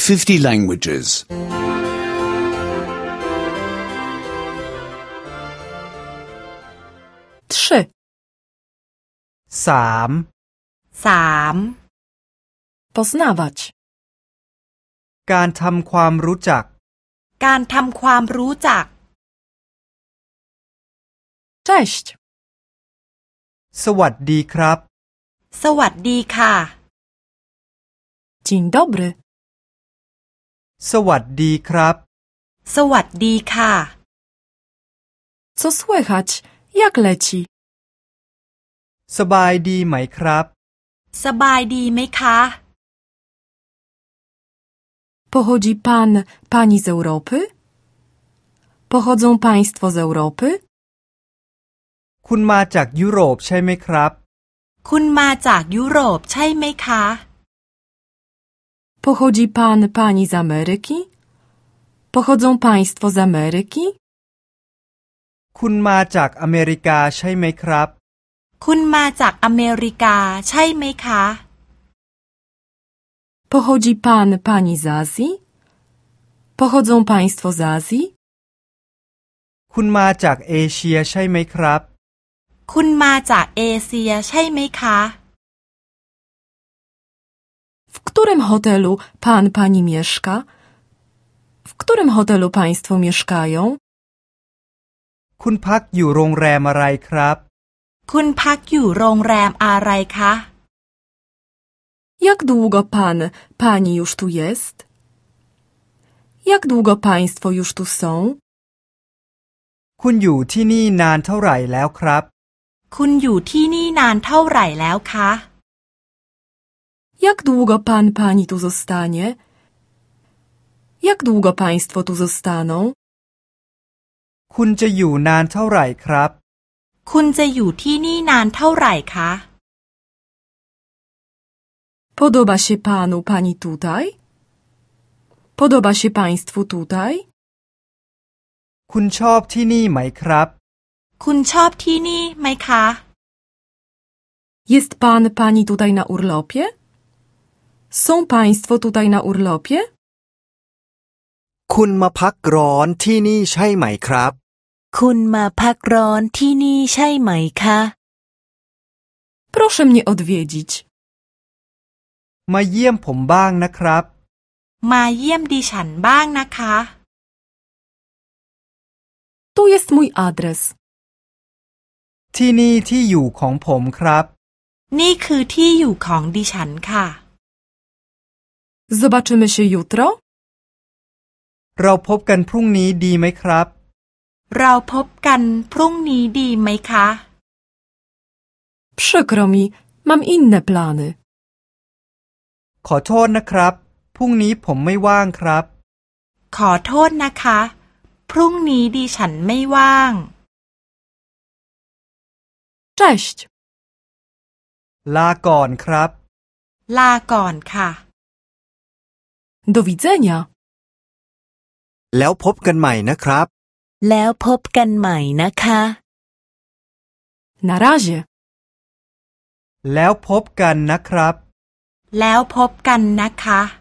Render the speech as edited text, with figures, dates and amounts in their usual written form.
50 languages. 3 3 poznawać การทำความรู้จักการทำความรู้จัก Cześć สวัสดีครับสวัสดีค่ะ Dzień dobry สวัสดีครับสวัสดีค่ะ Co słychać? Jak leci? สบายดีไหมครับสบายดีไหมคะ Pochodzi pan, pani z Europy? Pochodzą państwo z Europy? คุณมาจากยุโรปใช่ไหมครับคุณมาจากยุโรปใช่ไหมคะ Pochodzi pan, pani z Ameryki? Pochodzą państwo z Ameryki? คุณมาจากอเมริกาใช่ไหมครับคุณมาจากอเมริกาใช่ไหมคะ Pochodzi pan, pani z Azji? Pochodzą państwo z Azji? คุณมาจากเอเชียใช่ไหมครับคุณมาจากเอเชียใช่ไหมคะ W którym hotelu pan, pani mieszka? W którym hotelu państwo mieszkają? คุณพักอยู่โรงแรมอะไรครับคุณพักอยู่โรงแรมอะไรคะ Jak długo pan, pani już tu jest? Jak długo państwo już tu są? คุณอยู่ที่นี่นานเท่าไหร่แล้วครับคุณอยู่ที่นี่นานเท่าไหร่แล้วคะ Jak długo pan, pani tu zostanie? Jak długo państwo tu zostaną? คุณจะอยู่นานเท่าไหร่ครับคุณจะอยู่ที่นี่นานเท่าไหร่คะ Podoba się panu, pani tutaj? Podoba się państwu tutaj? คุณชอบที่นี่ไหมครับคุณชอบที่นี่ไหมคะ Jest pan, pani tutaj na urlopie? Są państwo tutaj na urlopie? คุณมาพักร้อนที่นี่ใช่ไหมครับคุณมาพักร้อนที่นี่ใช่ไหมคะ Proszę mnie odwiedzić. มาเยี่ยมผมบ้างนะครับมาเยี่ยมดิฉันบ้างนะคะ Tu jest mój adres. ที่นี่ที่อยู่ของผมครับนี่คือที่อยู่ของดิฉันค่ะ Zobaczymy się jutro? เราพบกันพรุ่งนี้ดีไหมครับเราพบกันพรุ่งนี้ดีไหมคะ Przykro mi, mam inne plany. ขอโทษนะครับ พรุ่งนี้ผมไม่ว่างครับขอโทษนะคะ พรุ่งนี้ดิฉันไม่ว่าง Cześć. ลาก่อนครับลาก่อนค่ะ Do widzenia. แล้วพบกันใหม่นะครับแล้วพบกันใหม่นะคะ Na razie. แล้วพบกันนะครับแล้วพบกันนะคะ